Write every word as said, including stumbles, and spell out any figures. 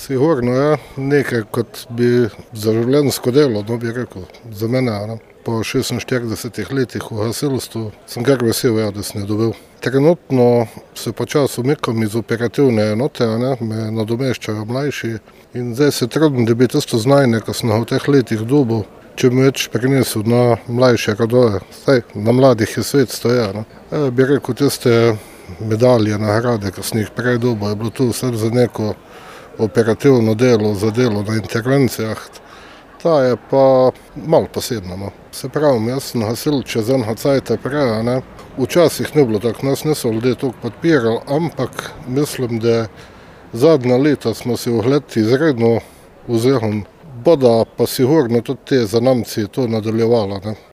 Sigurno je nekaj, kot bi za življenjsko delo, no bi rekel, za mene. Ne. Po šestinštiridesetih letih v gasilstvu sem kar vesel, ja, da sem jo dobil. Trenutno se počasi umikam iz operativne enote, ne, me nadomeščajo mlajši in zdaj se trudim, da bi tisto znanje, ko sem ga v teh letih dobil, čim več prinesel na mlajše rodove. Saj na mladih je svet stoja. Ne. E, bi rekel, tiste medalje, nagrade, ko sem jih prej dobil, je bilo tu vse za neko operativno delo, za delo na intervencijah. Ta je pa malo posebna. No. Se pravim, jaz sem gasil čez enega cajta prej, ne. Včasih ni bilo tako, nas niso ljudje toliko podpirali, ampak mislim, da zadnja leta smo si ugled izredno vzeli. Bodo pa sigurno tudi te zanamci to nadaljevali. Ne.